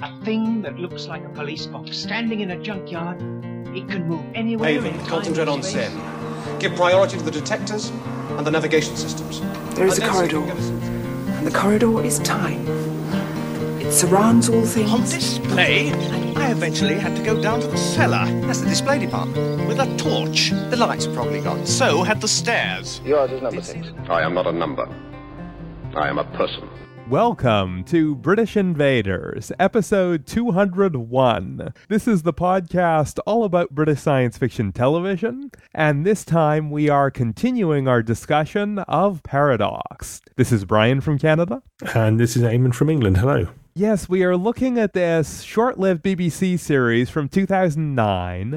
A thing that looks like a police box standing in a junkyard. It can move anywhere. Haven, concentrate on Sen. Give priority to the detectors and the navigation systems. There is a corridor, and the corridor is time. It surrounds all things. On display, I eventually had to go down to the cellar. That's the display department. With a torch. The lights are probably gone. So had the stairs. Yours is number 6. I am not a number. I am a person. Welcome to British Invaders, episode 201. This is the podcast all about British science fiction television, and this time we are continuing our discussion of Paradox. This is Brian from Canada. And this is Eamon from England. Hello. Yes, we are looking at this short-lived BBC series from 2009,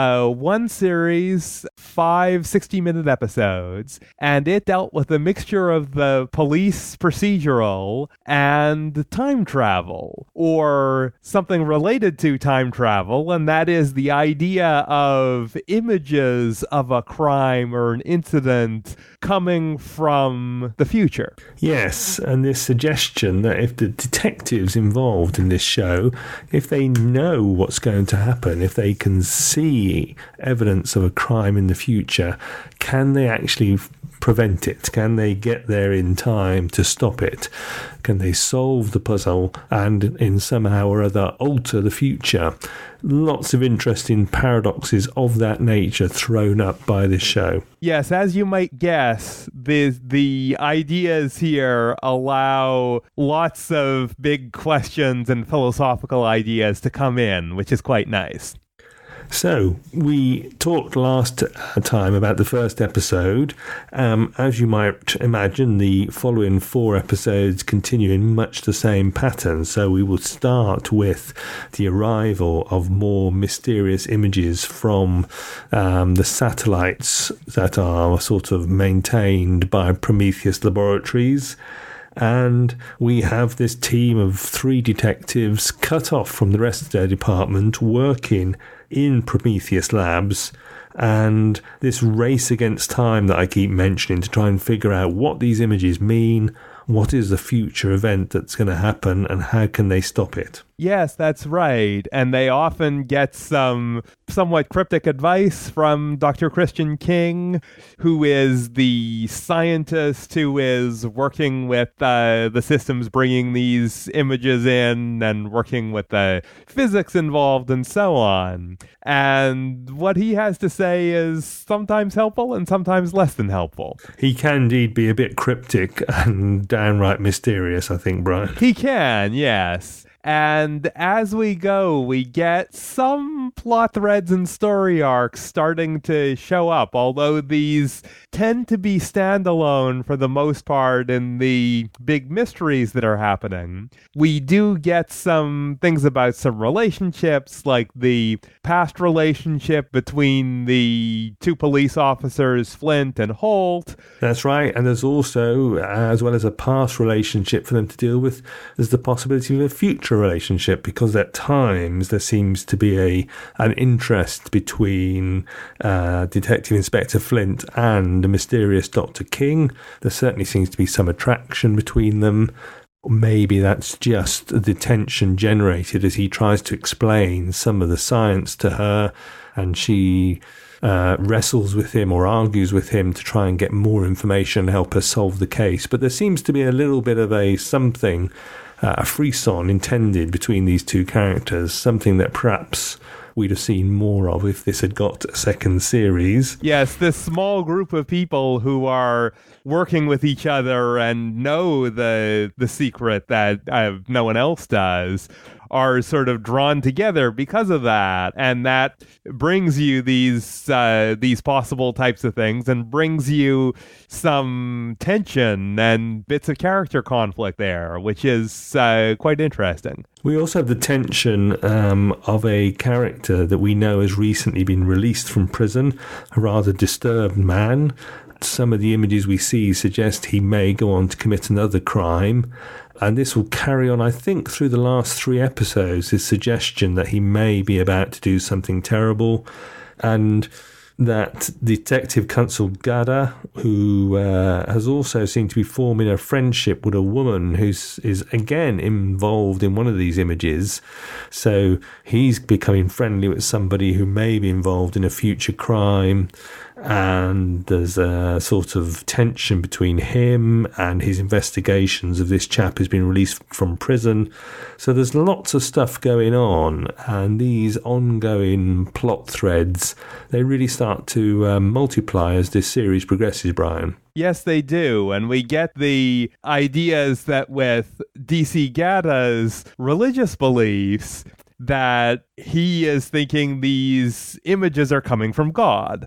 one series, 5 60-minute episodes, and it dealt with a mixture of the police procedural and time travel, or something related to time travel, and that is the idea of images of a crime or an incident coming from the future. Yes, and this suggestion that if the detectives involved in this show, if they know what's going to happen, if they can see evidence of a crime in the future, can they actually prevent it? Can they get there in time to stop it? Can they solve the puzzle and in somehow or other alter the future? Lots of interesting paradoxes of that nature thrown up by this show. Yes, as you might guess, the ideas here allow lots of big questions and philosophical ideas to come in, which is quite nice. So, we talked last time about the first episode. As you might imagine, the following 4 episodes continue in much the same pattern. So we will start with the arrival of more mysterious images from the satellites that are sort of maintained by Prometheus Laboratories. And we have this team of 3 detectives cut off from the rest of their department working in Prometheus Labs, and this race against time that I keep mentioning to try and figure out what these images mean, what is the future event that's going to happen, and how can they stop it. Yes, that's right. And they often get some somewhat cryptic advice from Dr. Christian King, who is the scientist who is working with the systems bringing these images in and working with the physics involved and so on. And what he has to say is sometimes helpful and sometimes less than helpful. He can indeed be a bit cryptic and downright mysterious, I think, Brian. He can, yes. And as we go, we get some plot threads and story arcs starting to show up, although these tend to be standalone for the most part in the big mysteries that are happening. We do get some things about some relationships, like the past relationship between the 2 police officers, Flint and Holt. That's right, and there's also, as well as a past relationship for them to deal with, there's the possibility of a future relationship, because at times there seems to be an interest between Detective Inspector Flint and the mysterious Dr. King. There certainly seems to be some attraction between them. Maybe that's just the tension generated as he tries to explain some of the science to her, and she wrestles with him or argues with him to try and get more information and help her solve the case. But there seems to be a little bit of a frisson intended between these 2 characters, something that perhaps we'd have seen more of if this had got a second series. Yes, this small group of people who are working with each other and know the secret that no one else does are sort of drawn together because of that, and that brings you these possible types of things and brings you some tension and bits of character conflict there, which is quite interesting. We also have the tension of a character that we know has recently been released from prison, a rather disturbed man. Some of the images we see suggest he may go on to commit another crime. And this will carry on, I think, through the last 3 episodes, his suggestion that he may be about to do something terrible. And that Detective Constable Gada, who has also seemed to be forming a friendship with a woman who is again involved in one of these images. So he's becoming friendly with somebody who may be involved in a future crime. And there's a sort of tension between him and his investigations of this chap who's been released from prison. So there's lots of stuff going on, and these ongoing plot threads, they really start to multiply as this series progresses, Brian. Yes, they do. And we get the ideas that with DC Gada's religious beliefs, that he is thinking these images are coming from God.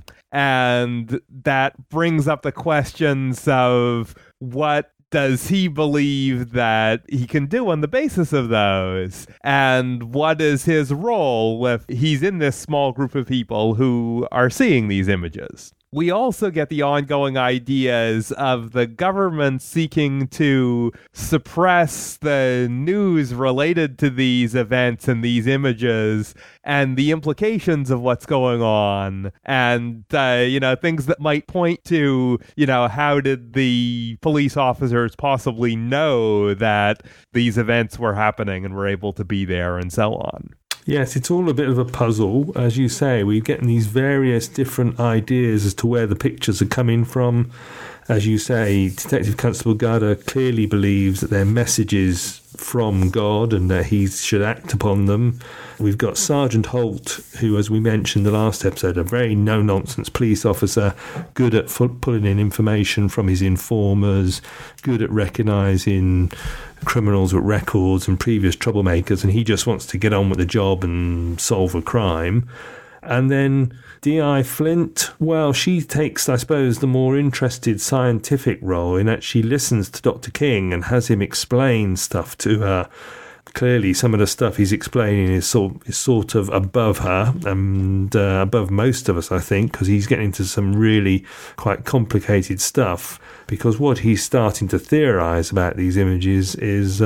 And that brings up the questions of what does he believe that he can do on the basis of those? And what is his role if he's in this small group of people who are seeing these images? We also get the ongoing ideas of the government seeking to suppress the news related to these events and these images and the implications of what's going on and, things that might point to, how did the police officers possibly know that these events were happening and were able to be there and so on. Yes, it's all a bit of a puzzle. As you say, we're getting these various different ideas as to where the pictures are coming from. As you say, Detective Constable Gada clearly believes that they're messages from God and that he should act upon them. We've got Sergeant Holt, who, as we mentioned in the last episode, a very no-nonsense police officer, good at pulling in information from his informers, good at recognising criminals with records and previous troublemakers, and he just wants to get on with the job and solve a crime. And then D.I. Flint, well, she takes, I suppose, the more interested scientific role in that she listens to Dr. King and has him explain stuff to her. Clearly, some of the stuff he's explaining is sort of above her and above most of us, I think, because he's getting into some really quite complicated stuff. Because what he's starting to theorise about these images is,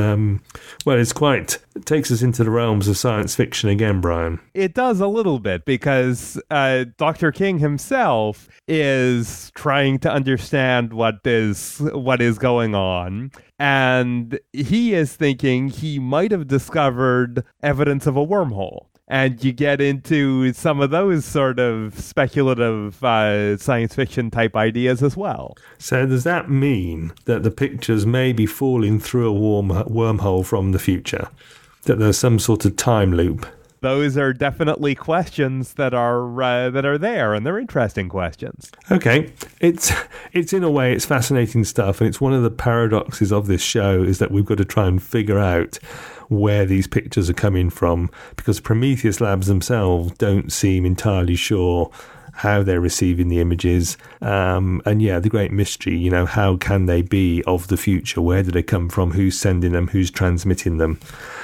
it takes us into the realms of science fiction again, Brian. It does a little bit, because Dr. King himself is trying to understand what is going on. And he is thinking he might have discovered evidence of a wormhole. And you get into some of those sort of speculative science fiction type ideas as well. So does that mean that the pictures may be falling through a wormhole from the future? That there's some sort of time loop? Those are definitely questions that are there, and they're interesting questions. Okay, it's in a way, it's fascinating stuff, and it's one of the paradoxes of this show is that we've got to try and figure out where these pictures are coming from, because Prometheus Labs themselves don't seem entirely sure how they're receiving the images. The great mystery, how can they be of the future? Where do they come from? Who's sending them? Who's transmitting them?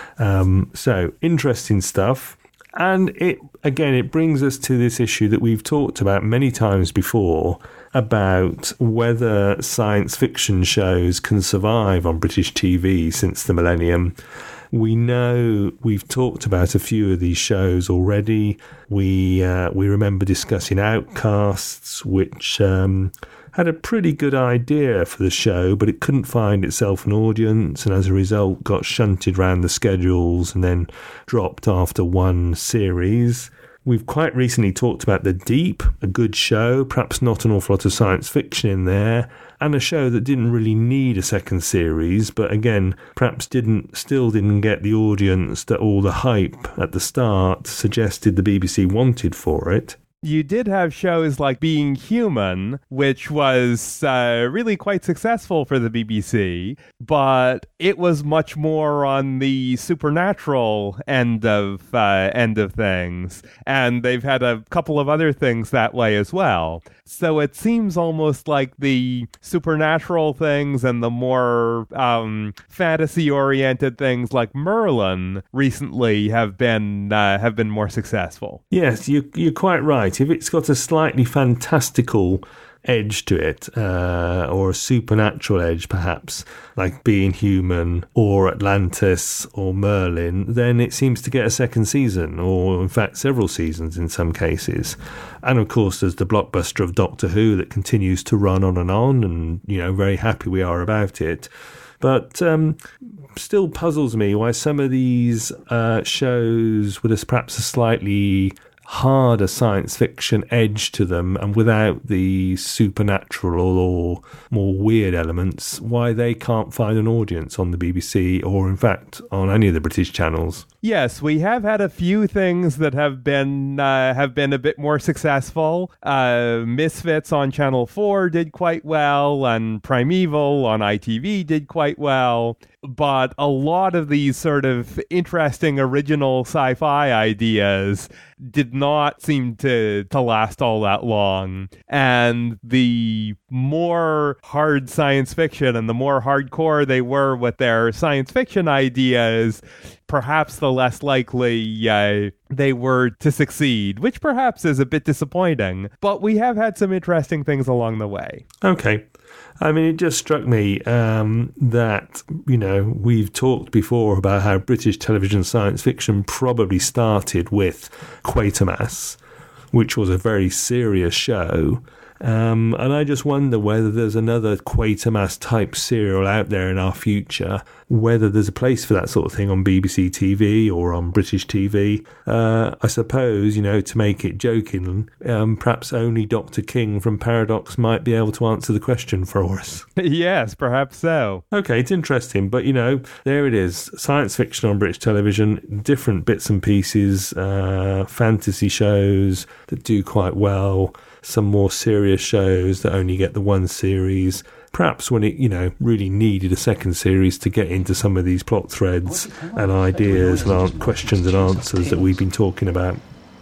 So interesting stuff. And it brings us to this issue that we've talked about many times before about whether science fiction shows can survive on British TV since the millennium. We know we've talked about a few of these shows already. We remember discussing Outcasts, which had a pretty good idea for the show, but it couldn't find itself an audience, and as a result got shunted around the schedules and then dropped after one series. We've quite recently talked about The Deep, a good show, perhaps not an awful lot of science fiction in there, and a show that didn't really need a second series, but again, perhaps still didn't get the audience that all the hype at the start suggested the BBC wanted for it. You did have shows like Being Human, which was really quite successful for the BBC, but it was much more on the supernatural end of things, and they've had a couple of other things that way as well. So it seems almost like the supernatural things and the more fantasy-oriented things like Merlin recently have been more successful. Yes, you're quite right. If it's got a slightly fantastical edge to it, or a supernatural edge perhaps, like Being Human or Atlantis or Merlin, then it seems to get a second season, or in fact several seasons in some cases. And of course there's the blockbuster of Doctor Who that continues to run on, and very happy we are about it. But still puzzles me why some of these shows with perhaps a slightly harder science fiction edge to them, and without the supernatural or more weird elements, why they can't find an audience on the BBC or in fact on any of the British channels. Yes, we have had a few things that have been a bit more successful. Misfits on Channel 4 did quite well, and Primeval on ITV did quite well. But a lot of these sort of interesting original sci-fi ideas did not seem to last all that long. And the more hard science fiction and the more hardcore they were with their science fiction ideas, perhaps the less likely they were to succeed, which perhaps is a bit disappointing. But we have had some interesting things along the way. Okay. I mean, it just struck me that, we've talked before about how British television science fiction probably started with Quatermass, which was a very serious show. And I just wonder whether there's another Quatermass type serial out there in our future, whether there's a place for that sort of thing on BBC TV or on British TV. I suppose, to make it joking, perhaps only Dr. King from Paradox might be able to answer the question for us. Yes, perhaps so. Okay, it's interesting, but there it is. Science fiction on British television, different bits and pieces, fantasy shows that do quite well, some more serious shows that only get the one series. Perhaps when it, really needed a second series to get into some of these plot threads and ideas and questions and answers that we've been talking about.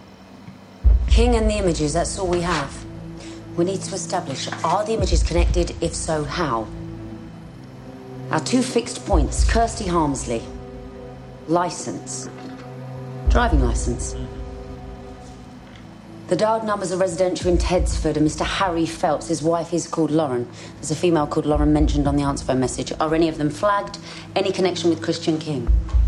King and the images, that's all we have. We need to establish, are the images connected? If so, how? Our two fixed points, Kirsty Harmsley. Licence. Driving licence. The dialed numbers are residential in Tedsford, and Mr. Harry Phelps, his wife is called Lauren. There's a female called Lauren mentioned on the answer phone message. Are any of them flagged? Any connection with Christian King?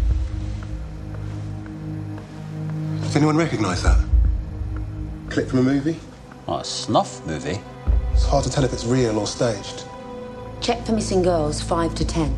Does anyone recognise that? Clip from a movie? Oh, a snuff movie? It's hard to tell if it's real or staged. Check for missing girls, 5 to 10.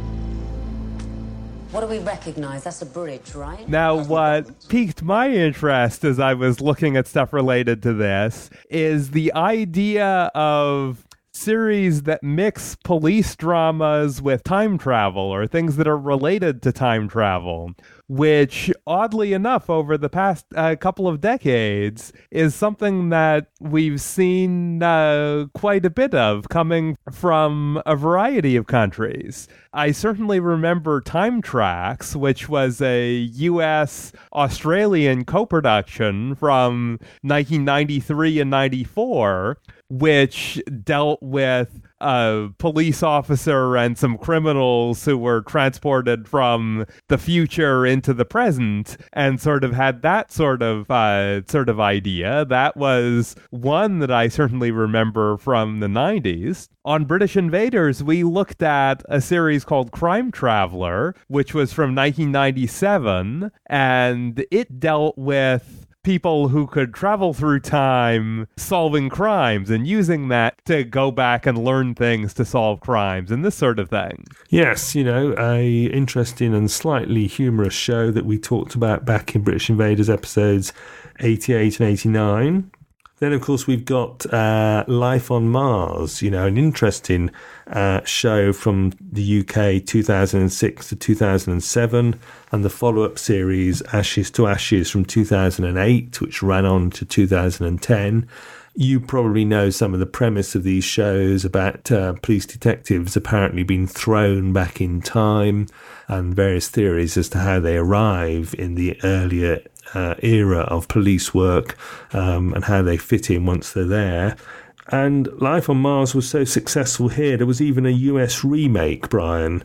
What do we recognise? That's a bridge, right? Now, what piqued my interest as I was looking at stuff related to this is the idea of series that mix police dramas with time travel, or things that are related to time travel, which, oddly enough, over the past couple of decades, is something that we've seen quite a bit of coming from a variety of countries. I certainly remember Time Tracks, which was a US-Australian co-production from 1993 and 94, which dealt with a police officer and some criminals who were transported from the future into the present, and sort of had that sort of idea. That was one that I certainly remember from the 90s. On British Invaders, we looked at a series called Crime Traveller, which was from 1997, and it dealt with people who could travel through time solving crimes and using that to go back and learn things to solve crimes and this sort of thing. Yes, a interesting and slightly humorous show that we talked about back in British Invaders episodes 88 and 89. Then, of course, we've got Life on Mars, an interesting show from the UK 2006 to 2007, and the follow-up series Ashes to Ashes from 2008, which ran on to 2010. You probably know some of the premise of these shows about police detectives apparently being thrown back in time, and various theories as to how they arrive in the earlier era of police work, and how they fit in once they're there. And Life on Mars was so successful here, there was even a US remake, Brian,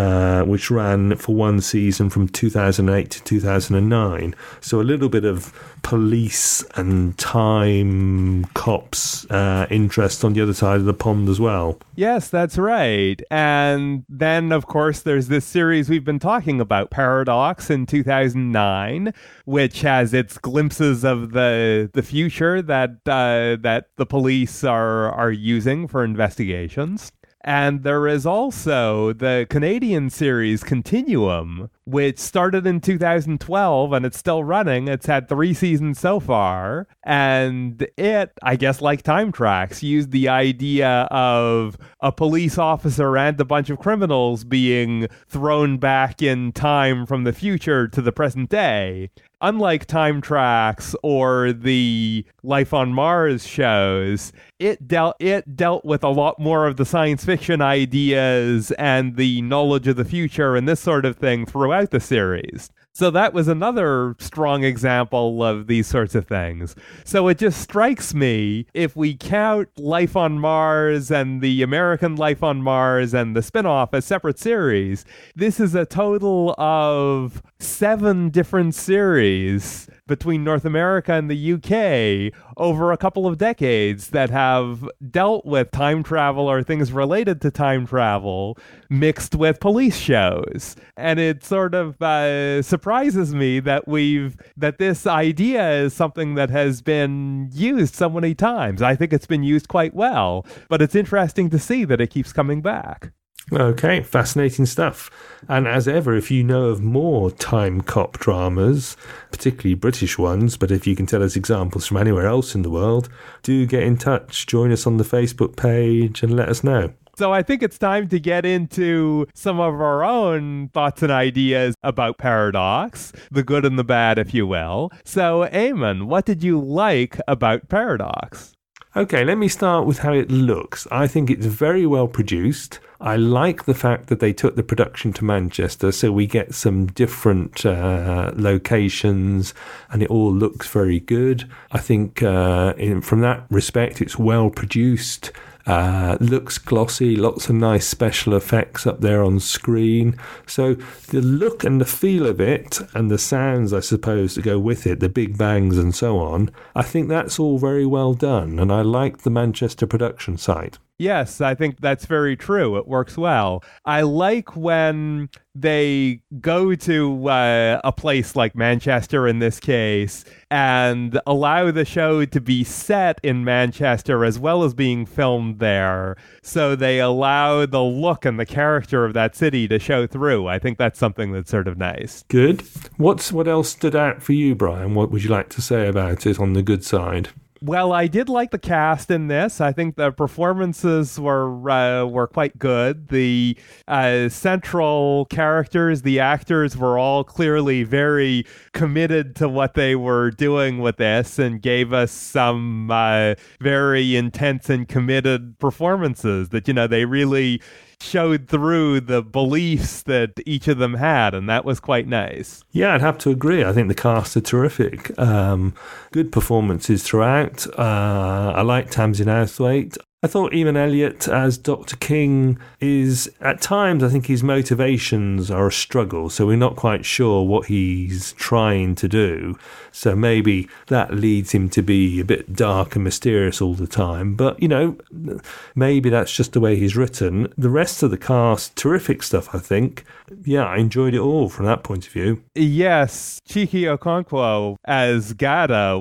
which ran for one season from 2008 to 2009. So a little bit of police and time cops interest on the other side of the pond as well. Yes, that's right. And then, of course, there's this series we've been talking about, Paradox, in 2009, which has its glimpses of the future that the police are using for investigations. And there is also the Canadian series Continuum, which started in 2012 and it's still running. It's had 3 seasons so far. And it, I guess like Time Tracks, used the idea of a police officer and a bunch of criminals being thrown back in time from the future to the present day. Unlike Time Tracks or the Life on Mars shows, it dealt with a lot more of the science fiction ideas and the knowledge of the future and this sort of thing throughout the series. So that was another strong example of these sorts of things. So it just strikes me, if we count Life on Mars and the American Life on Mars and the spin-off as separate series, this is a total of 7 different series between North America and the UK over a couple of decades that have dealt with time travel or things related to time travel mixed with police shows. And it sort of surprises me that this idea is something that has been used so many times. I think it's been used quite well, but it's interesting to see that it keeps coming back. Okay, fascinating stuff. And as ever, if you know of more time cop dramas, particularly British ones, but if you can tell us examples from anywhere else in the world, do get in touch. Join us on the Facebook page and let us know. So I think it's time to get into some of our own thoughts and ideas about Paradox, the good and the bad, if you will. So, Eamon, what did you like about Paradox? Okay, let me start with how it looks. I think it's very well produced. I like the fact that they took the production to Manchester, so we get some different locations, and it all looks very good. I think from that respect, it's well produced. Looks glossy, lots of nice special effects up there on screen. So the look and the feel of it, and the sounds, I suppose, to go with it, the big bangs and so on, I think that's all very well done, and I like the Manchester production site. Yes, I think that's very true. It works well. I like when they go to a place like Manchester in this case and allow the show to be set in Manchester as well as being filmed there. So they allow the look and the character of that city to show through. I think that's something that's sort of nice. Good. What else stood out for you, Brian? What would you like to say about it on the good side? Well, I did like the cast in this. I think the performances were quite good. The central characters, the actors, were all clearly very committed to what they were doing with this and gave us some very intense and committed performances that, they really showed through the beliefs that each of them had, and that was quite nice. Yeah, I'd have to agree. I think the cast are terrific. Good performances throughout. I like Tamsin Outhwaite. I thought Eamon Elliott as Dr. King is, at times, I think his motivations are a struggle, so we're not quite sure what he's trying to do. So maybe that leads him to be a bit dark and mysterious all the time. But, maybe that's just the way he's written. The rest of the cast, terrific stuff, I think. Yeah, I enjoyed it all from that point of view. Yes, Chike Okonkwo as Gada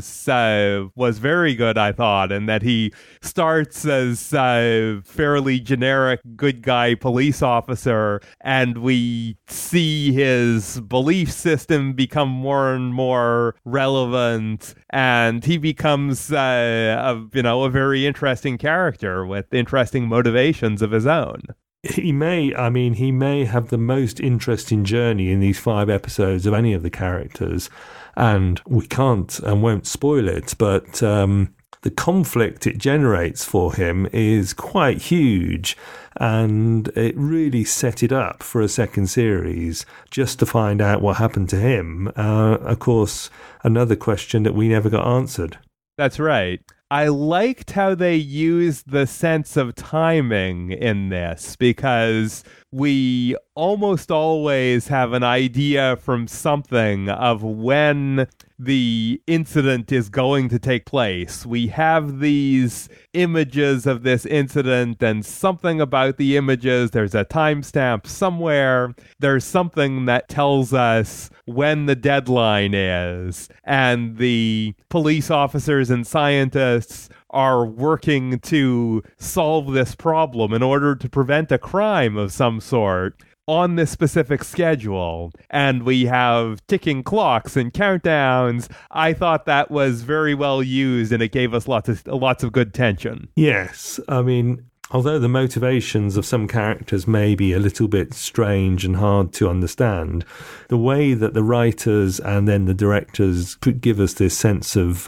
was very good, I thought, and that he starts as a fairly generic good guy police officer, and we see his belief system become more and more relevant, and he becomes a very interesting character with interesting motivations of his own. He may have the most interesting journey in these 5 episodes of any of the characters, and we can't and won't spoil it, but the conflict it generates for him is quite huge, and it really set it up for a second series just to find out what happened to him. Of course, another question that we never got answered. That's right. I liked how they used the sense of timing in this, because we almost always have an idea from something of when the incident is going to take place. We have these images of this incident and something about the images. There's a timestamp somewhere. There's something that tells us when the deadline is. And the police officers and scientists are working to solve this problem in order to prevent a crime of some sort on this specific schedule, and we have ticking clocks and countdowns. I thought that was very well used, and it gave us lots of good tension. Yes, I mean, although the motivations of some characters may be a little bit strange and hard to understand, the way that the writers and then the directors give us this sense of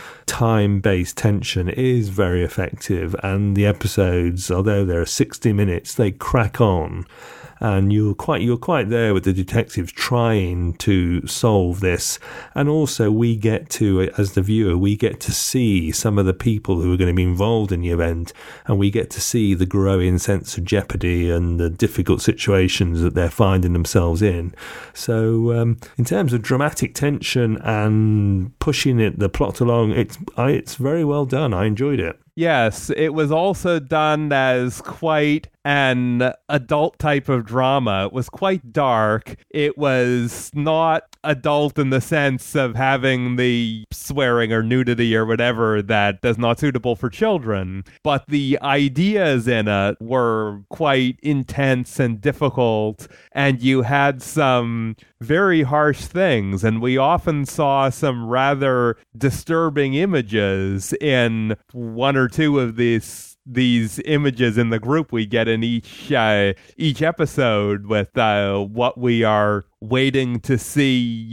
time-based tension is very effective, and the episodes, although they're 60 minutes, they crack on. And you're quite there with the detectives trying to solve this. And also we get to, as the viewer, we get to see some of the people who are going to be involved in the event, and we get to see the growing sense of jeopardy and the difficult situations that they're finding themselves in. So in terms of dramatic tension and pushing the plot along, it's very well done. I enjoyed it. Yes, it was also done as quite an adult type of drama. It was quite dark. It was not adult in the sense of having the swearing or nudity or whatever that is not suitable for children, but the ideas in it were quite intense and difficult, and you had some very harsh things, and we often saw some rather disturbing images in one or two of these images in the group we get in each episode, with what we are waiting to see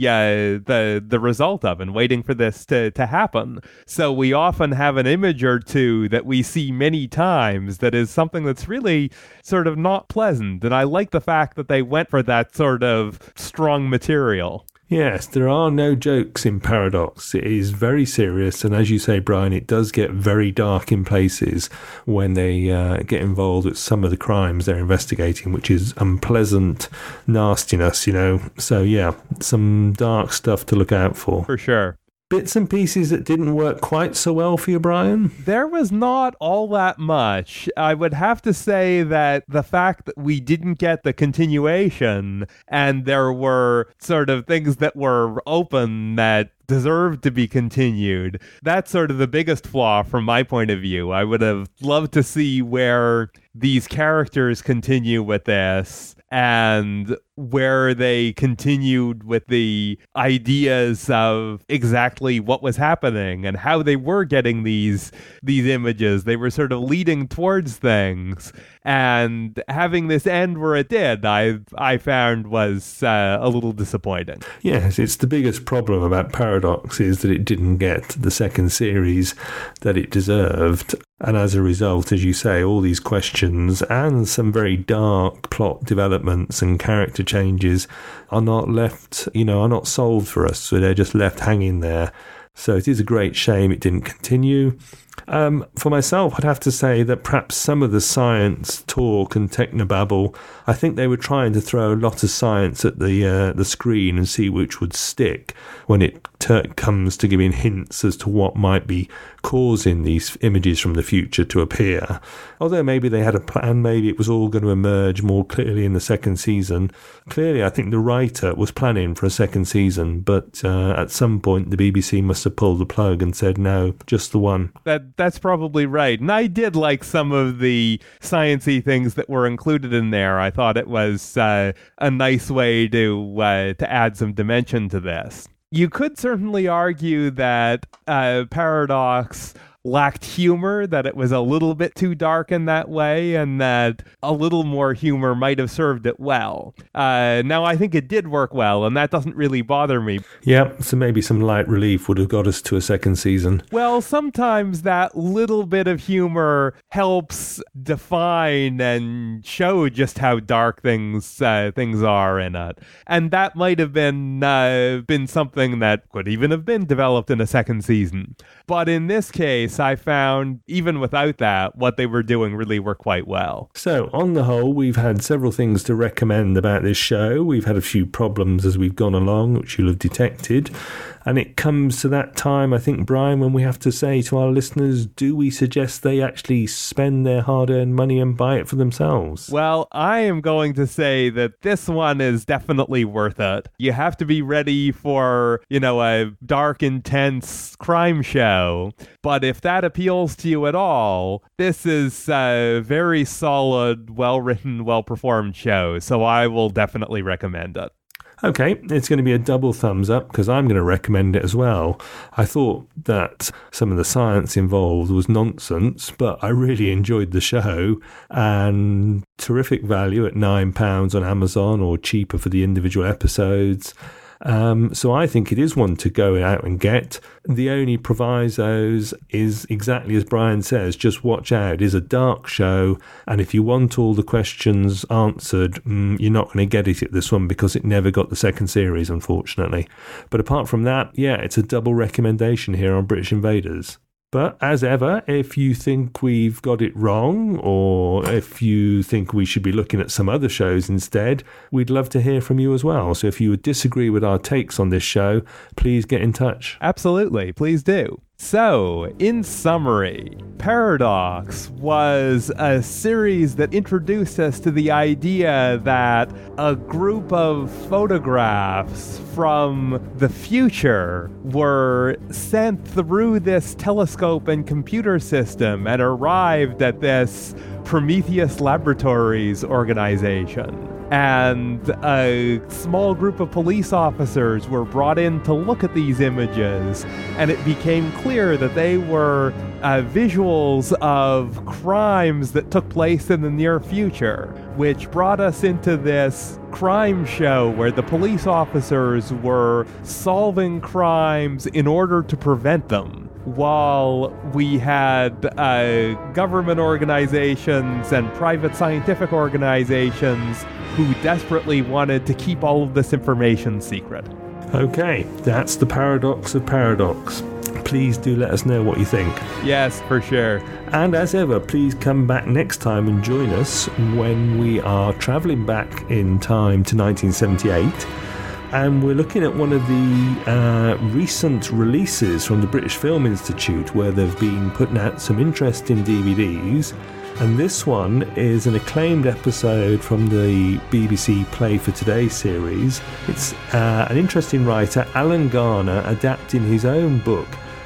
the result of and waiting for this to happen. So we often have an image or two that we see many times that is something that's really sort of not pleasant, and I like the fact that they went for that sort of strong material. Yes, there are no jokes in Paradox. It is very serious, and as you say, Brian, it does get very dark in places when they get involved with some of the crimes they're investigating, which is unpleasant nastiness, you know. So yeah, some dark stuff to look out for. For sure. Bits and pieces that didn't work quite so well for you, Brian? There was not all that much. I would have to say that the fact that we didn't get the continuation, and there were sort of things that were open that deserved to be continued, that's sort of the biggest flaw from my point of view. I would have loved to see where these characters continue with this, and where they continued with the ideas of exactly what was happening and how they were getting these images. They were sort of leading towards things, and having this end where it did, I found was a little disappointing. Yes, it's the biggest problem about Paradox is that it didn't get the second series that it deserved. And as a result, as you say, all these questions and some very dark plot developments and character changes are not left, are not solved for us. So they're just left hanging there. So it is a great shame it didn't continue. For myself, I'd have to say that perhaps some of the science talk and technobabble, I think they were trying to throw a lot of science at the screen and see which would stick when it comes to giving hints as to what might be causing these images from the future to appear. Although maybe they had a plan, maybe it was all going to emerge more clearly in the second season. Clearly, I think the writer was planning for a second season, but at some point the BBC must have pulled the plug and said, no, just the one. That's probably right. And I did like some of the science-y things that were included in there. I thought it was a nice way to add some dimension to this. You could certainly argue that Paradox lacked humor, that it was a little bit too dark in that way, and that a little more humor might have served it well. Now, I think it did work well, and that doesn't really bother me. Yeah, so maybe some light relief would have got us to a second season. Well, sometimes that little bit of humor helps define and show just how dark things are in it. And that might have been something that could even have been developed in a second season. But in this case, case, I found, even without that, what they were doing really worked quite well. So, on the whole, we've had several things to recommend about this show. We've had a few problems as we've gone along, which you'll have detected. And it comes to that time, I think, Brian, when we have to say to our listeners, do we suggest they actually spend their hard-earned money and buy it for themselves? Well, I am going to say that this one is definitely worth it. You have to be ready for, a dark, intense crime show. But if that appeals to you at all, this is a very solid, well-written, well-performed show. So I will definitely recommend it. Okay, it's going to be a double thumbs up because I'm going to recommend it as well. I thought that some of the science involved was nonsense, but I really enjoyed the show, and terrific value at £9 on Amazon or cheaper for the individual episodes. So I think it is one to go out and get. The only provisos is exactly as Brian says, just watch out. It is a dark show, and if you want all the questions answered, you're not going to get it at this one because it never got the second series, unfortunately. But apart from that, yeah, it's a double recommendation here on British Invaders. But as ever, if you think we've got it wrong, or if you think we should be looking at some other shows instead, we'd love to hear from you as well. So if you would disagree with our takes on this show, please get in touch. Absolutely, please do. So, in summary, Paradox was a series that introduced us to the idea that a group of photographs from the future were sent through this telescope and computer system and arrived at this Prometheus Laboratories organization. And a small group of police officers were brought in to look at these images, and it became clear that they were visuals of crimes that took place in the near future, which brought us into this crime show where the police officers were solving crimes in order to prevent them, while we had government organizations and private scientific organizations who desperately wanted to keep all of this information secret. Okay, that's the paradox of Paradox. Please do let us know what you think. Yes, for sure. And as ever, please come back next time and join us when we are travelling back in time to 1978. And we're looking at one of the recent releases from the British Film Institute, where they've been putting out some interesting DVDs. And this one is an acclaimed episode from the BBC Play for Today series. It's an interesting writer, Alan Garner, adapting his own book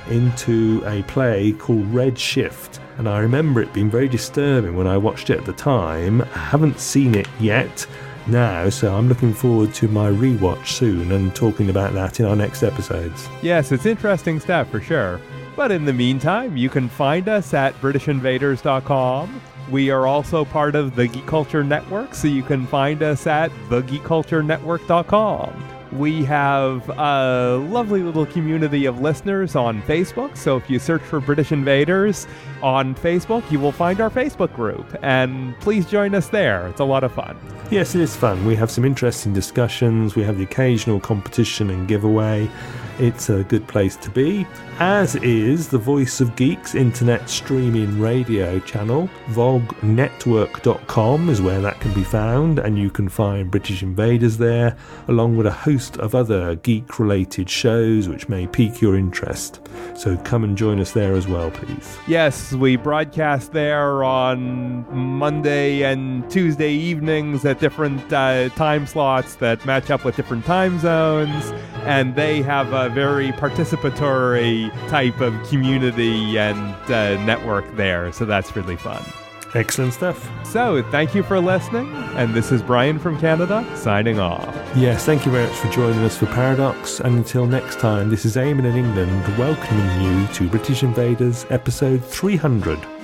into a play called Red Shift. And I remember it being very disturbing when I watched it at the time. I haven't seen it yet now, so I'm looking forward to my rewatch soon and talking about that in our next episodes. Yes, it's interesting stuff for sure. But in the meantime, you can find us at BritishInvaders.com. We are also part of the Geek Culture Network, so you can find us at thegeekculturenetwork.com. We have a lovely little community of listeners on Facebook, so if you search for British Invaders on Facebook, you will find our Facebook group, and please join us there. It's a lot of fun. Yes, it is fun. We have some interesting discussions. We have the occasional competition and giveaway. It's a good place to be, as is the Voice of Geeks internet streaming radio channel. VogNetwork.com is where that can be found, and you can find British Invaders there, along with a host of other geek-related shows which may pique your interest. So come and join us there as well, please. Yes, we broadcast there on Monday and Tuesday evenings at different time slots that match up with different time zones, and they have a very participatory type of community and network there, so that's really fun. Excellent stuff. So, thank you for listening, and this is Brian from Canada, signing off. Yes, thank you very much for joining us for Paradox, and until next time, this is Eamon in England welcoming you to British Invaders episode 300.